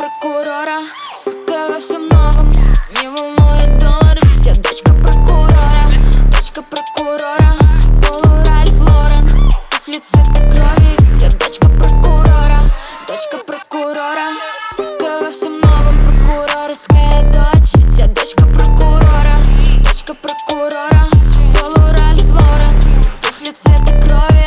прокурора, сука во всем новом. Не волнует доллар, ведь я дочка прокурора. Дочка прокурора, полу Ральф Лорен, туфли цвета крови, ведь я дочка прокурора. Дочка прокурора, сука во всем новом. Прокурорская дочь, ведь я дочка прокурора. Дочка прокурора, полу Ральф Лорен, туфли цвета крови.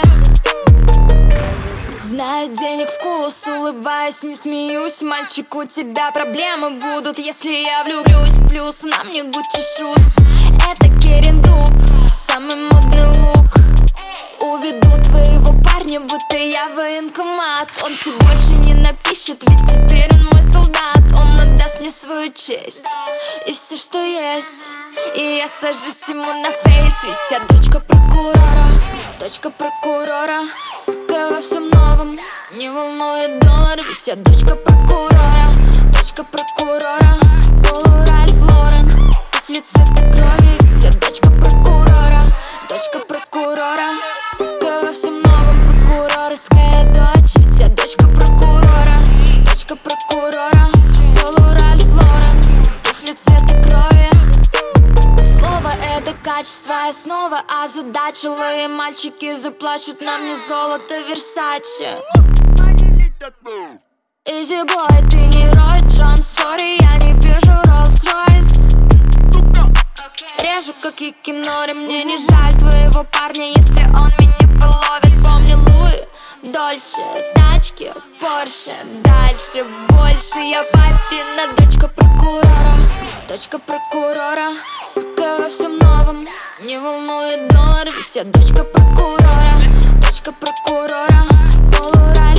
Знаю денег вкус, улыбаюсь, не смеюсь. Мальчик, у тебя проблемы будут, если я влюблюсь. Плюс на мне Гуччи шуз, это Керин Групп, самый модный лук. Уведу твоего парня, будто я военкомат. Он тебе больше не напишет, ведь теперь он мой солдат. Он отдаст мне свою честь и все, что есть, и я сажусь ему на фейс, ведь я дочка прокурора. Дочка прокурора, сука во всем новом. Не волнует доллар, ведь я дочка прокурора. Дочка прокурора, полу Ральф Лорен, туфли цвета крови, ведь я дочка прокурора. Дочка прокурора, сука во всем новом. Прокурорская дочь, ведь я дочка прокурора. Дочка прокурора, полу Ральф Лорен, туфли цвета крови. Слово — это качество, я снова озадачила. И мальчики заплачут на мне золото Версаче. Изи бой, ты не Рой Джон, сори, я не вижу Роллс-Ройс. Режу как и кинори, мне не жаль твоего парня, если он меня половит. Помню Луи, Дольче, тачки, Порше, дальше, больше. Я папина дочка прокурора. Дочка прокурора, сука во всем новом. Не волнует доллар, ведь я дочка прокурора. Дочка прокурора, полу Ральф